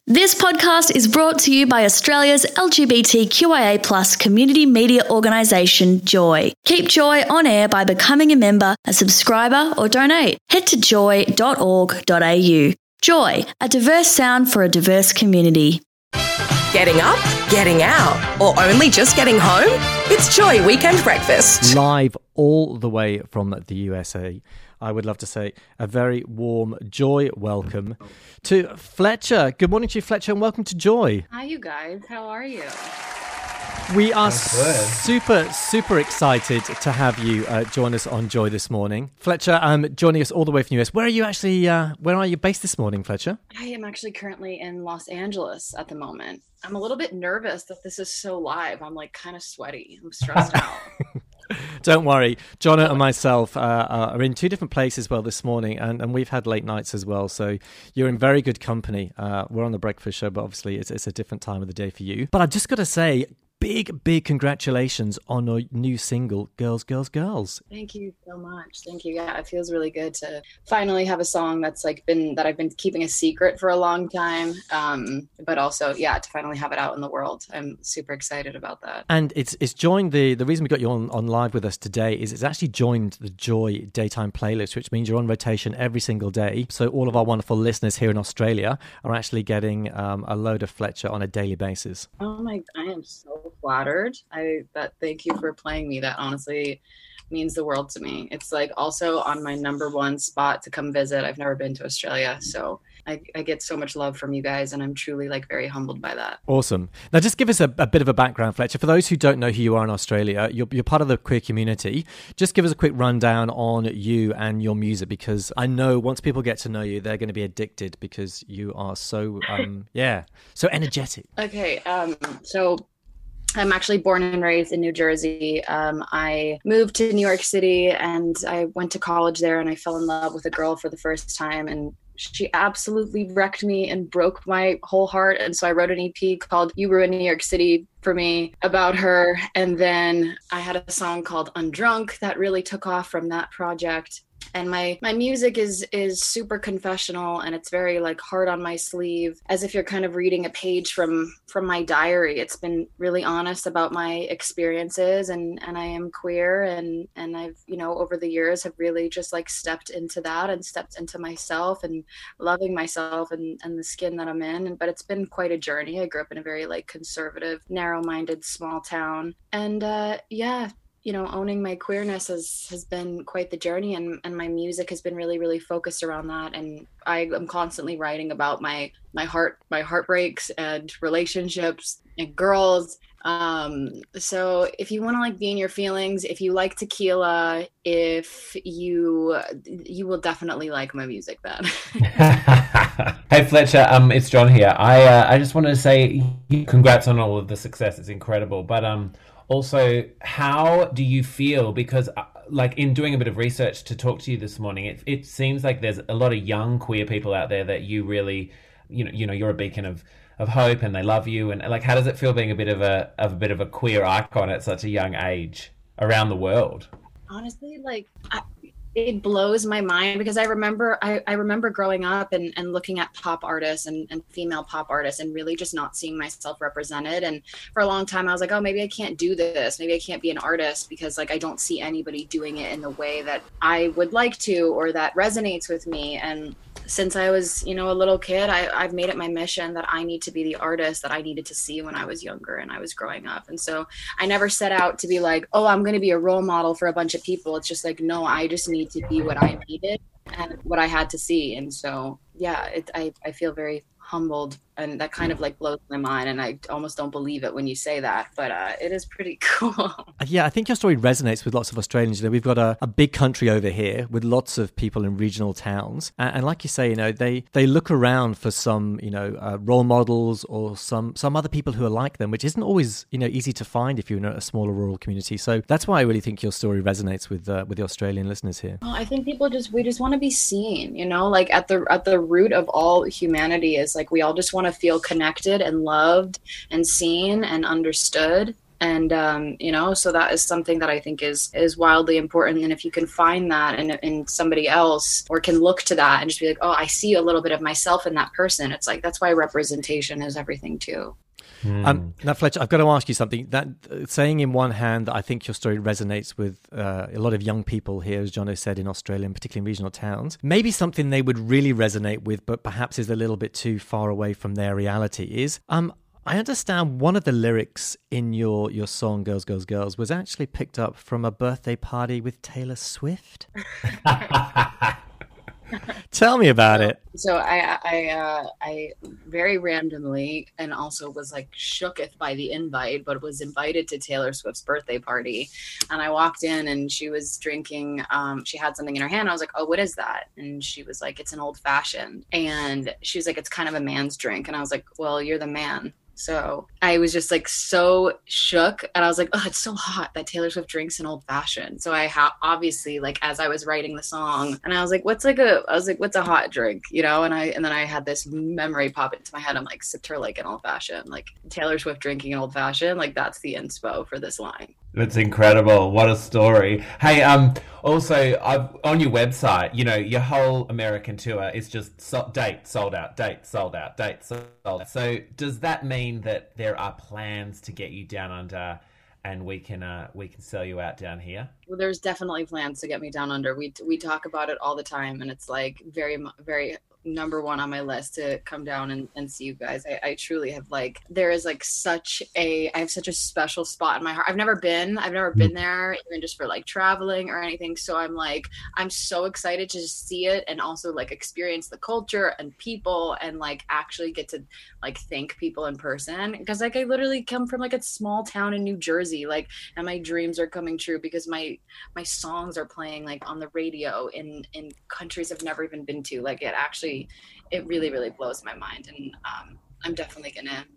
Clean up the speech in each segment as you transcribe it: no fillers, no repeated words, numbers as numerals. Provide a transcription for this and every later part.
This podcast is brought to you by Australia's LGBTQIA+ community media organisation, Joy. Keep Joy on air by becoming a member, a subscriber or donate. Head to joy.org.au. Joy, a diverse sound for a diverse community. Getting up, getting out, or only just getting home? It's Joy Weekend Breakfast. Live all the way from the USA. I would love to say a very warm Joy welcome to Fletcher. Good morning to you, Fletcher, and welcome to Joy. Hi, you guys. How are you? We are super excited to have you join us on Joy this morning. Fletcher, joining us all the way from the US. Where are you actually, where are you based this morning, Fletcher? I am actually currently in Los Angeles at the moment. I'm a little bit nervous that this is so live. I'm like kind of sweaty. I'm stressed out. Don't worry. Jonna and myself are in two different places this morning, and we've had late nights as well, so you're in very good company. We're on the breakfast show, but obviously it's a different time of the day for you. But I've just got to say, big congratulations on your new single, Girls, Girls, Girls. Thank you so much. Thank you. Yeah, it feels really good to finally have a song that's I've been keeping a secret for a long time. But also, to finally have it out in the world. I'm super excited about that. And it's joined the reason we got you on live with us today is it's actually joined the Joy Daytime playlist, which means you're on rotation every single day. So all of our wonderful listeners here in Australia are actually getting a load of Fletcher on a daily basis. Oh my, I am so flattered. Thank you for playing me. That honestly means the world to me. It's like also on my number one spot to come visit. I've never been to Australia, so I get so much love from you guys, and I'm truly very humbled by that. Awesome. Now just give us a bit of a background, Fletcher. For those who don't know who you are in Australia, you're part of the queer community. Just give us a quick rundown on you and your music, because I know once people get to know you, they're going to be addicted because you are so so energetic. Okay, so I'm actually born and raised in New Jersey. I moved to New York City and I went to college there, and I fell in love with a girl for the first time, and she absolutely wrecked me and broke my whole heart. And so I wrote an EP called You Ruined New York City for me about her. And then I had a song called Undrunk that really took off from that project. And my music is super confessional, and it's very hard on my sleeve, as if you're kind of reading a page from my diary. It's been really honest about my experiences, and I am queer, and I've, over the years have really just stepped into that and stepped into myself and loving myself and the skin that I'm in. But it's been quite a journey. I grew up in a very conservative, narrow-minded small town, and owning my queerness has been quite the journey, and my music has been really focused around that. And I am constantly writing about my heartbreaks and relationships and girls. So if you want to be in your feelings, if you like tequila, if you will definitely like my music then. Hey Fletcher, it's John here. I just wanted to say congrats on all of the success. It's incredible. But also, how do you feel? Because in doing a bit of research to talk to you this morning, it seems like there's a lot of young queer people out there that you really, you're a beacon of hope, and they love you. And how does it feel being a bit of a queer icon at such a young age around the world? Honestly, it blows my mind, because I remember growing up and looking at pop artists and female pop artists and really just not seeing myself represented. And for a long time I was like, oh, maybe I can't do this. Maybe I can't be an artist because I don't see anybody doing it in the way that I would like to, or that resonates with me. And since I was, a little kid, I've made it my mission that I need to be the artist that I needed to see when I was younger and I was growing up. And so I never set out to be I'm going to be a role model for a bunch of people. It's just no, I just need to be what I needed and what I had to see. And so, I feel very humbled, and that kind of blows my mind, and I almost don't believe it when you say that, but it is pretty cool. Yeah, I think your story resonates with lots of Australians. We've got a big country over here with lots of people in regional towns, and like you say, they look around for some role models or some other people who are like them, which isn't always easy to find if you're in a smaller rural community. So that's why I really think your story resonates with the Australian listeners here. Well, I think people we just want to be seen, at the root of all humanity is we all just want to feel connected and loved and seen and understood. And, so that is something that I think is wildly important. And if you can find that in somebody else, or can look to that and just be like, oh, I see a little bit of myself in that person. It's like, that's why representation is everything too. Now, Fletcher, I've got to ask you something. That saying in one hand that I think your story resonates with a lot of young people here, as Jono said, in Australia, and particularly in regional towns, maybe something they would really resonate with, but perhaps is a little bit too far away from their reality is, I understand one of the lyrics in your song Girls, Girls, Girls was actually picked up from a birthday party with Taylor Swift. Tell me about it. So I very randomly, and also was like shooketh by the invite, but was invited to Taylor Swift's birthday party. And I walked in and she was drinking, she had something in her hand. I was like, oh, what is that? And she was like, it's an old fashioned. And she was like, it's kind of a man's drink. And I was like, well, you're the man. So I was just like so shook, and I was like, oh, it's so hot that Taylor Swift drinks an old fashioned. So I obviously, like, as I was writing the song, and I was like, what's a hot drink, And then I had this memory pop into my head. I'm like, sipped her like an old fashioned, like Taylor Swift drinking an old fashioned. Like, that's the inspo for this line. That's incredible. What a story. Hey, also, on your website, your whole American tour is just date sold out, date sold out, date sold out. So does that mean that there are plans to get you down under, and we can sell you out down here? Well, there's definitely plans to get me down under. We talk about it all the time, and it's like very, very number one on my list to come down and see you guys. I truly have there is I have such a special spot in my heart. I've never been there, even just for traveling or anything. So I'm so excited to just see it, and also experience the culture and people, and actually get to thank people in person. Because I literally come from a small town in New Jersey, and my dreams are coming true because my songs are playing on the radio in countries I've never even been to. It really, really blows my mind, and I'm definitely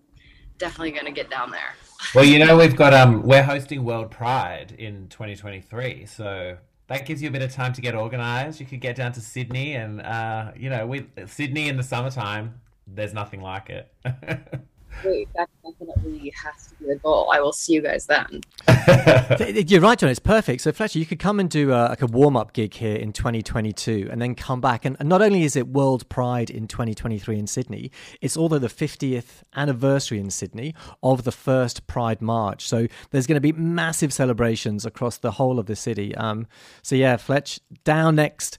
gonna get down there. Well, we've got we're hosting World Pride in 2023, so that gives you a bit of time to get organized. You could get down to Sydney, and Sydney in the summertime, there's nothing like it. Wait, that definitely has to be the goal. I will see you guys then. You're right, John. It's perfect. So, Fletcher, you could come and do a warm-up gig here in 2022 and then come back. And not only is it World Pride in 2023 in Sydney, it's also the 50th anniversary in Sydney of the first Pride March. So there's going to be massive celebrations across the whole of the city. So, yeah, Fletch, down next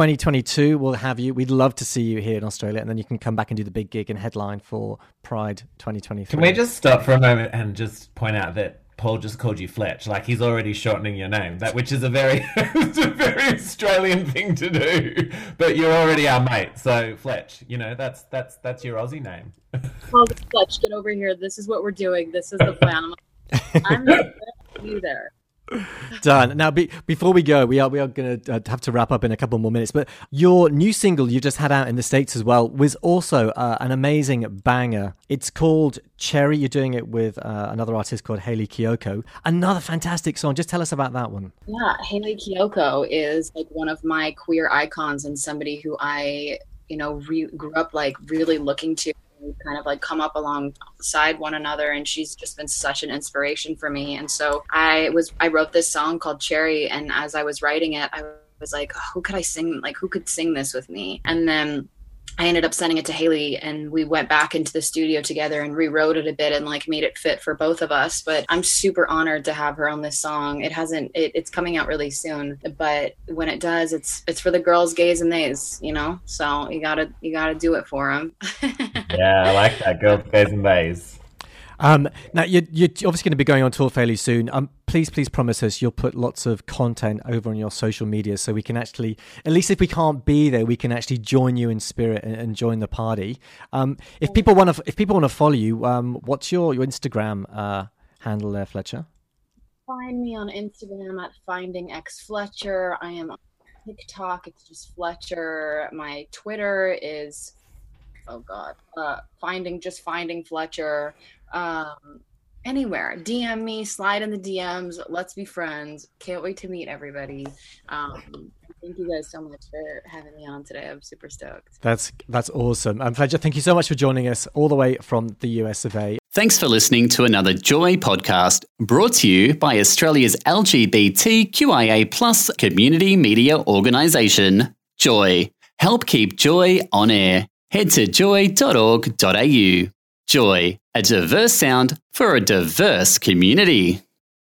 2022, we'll have you. We'd love to see you here in Australia, and then you can come back and do the big gig and headline for Pride 2023. Can we just stop for a moment and just point out that Paul just called you Fletch? He's already shortening your name, which is a very, it's a very Australian thing to do. But you're already our mate, so Fletch. That's your Aussie name. Paul, Fletch, get over here. This is what we're doing. This is the plan. I'm going to see you there. Done. Now, before we go, we are going to have to wrap up in a couple more minutes. But your new single you just had out in the States as well was also an amazing banger. It's called Cherry. You're doing it with another artist called Hayley Kiyoko. Another fantastic song. Just tell us about that one. Yeah, Hayley Kiyoko is one of my queer icons, and somebody who I grew up really looking to. Kind of come up alongside one another, and she's just been such an inspiration for me. And so I wrote this song called Cherry, and as I was writing it, I was like, who could I sing, who could sing this with me? And then I ended up sending it to Hayley, and we went back into the studio together and rewrote it a bit and made it fit for both of us. But I'm super honored to have her on this song. It's coming out really soon, but when it does, it's for the girls, gays, and theys, so you gotta do it for them. Yeah, I like that, girls, gays, and theys. Now, you're obviously going to be going on tour fairly soon. Please promise us you'll put lots of content over on your social media so we can actually, at least if we can't be there, we can actually join you in spirit and join the party. If people want to follow you, what's your Instagram handle there, Fletcher? Find me on Instagram at FindingXFletcher. I am on TikTok. It's just Fletcher. My Twitter is Finding Fletcher. Anywhere, DM me, slide in the DMs, let's be friends. Can't wait to meet everybody. Thank you guys so much for having me on today. I'm super stoked. That's awesome. Fletcher, thank you so much for joining us all the way from the US of A. Thanks for listening to another Joy podcast brought to you by Australia's LGBTQIA+ community media organisation, Joy. Help keep Joy on air. Head to joy.org.au. Joy, a diverse sound for a diverse community.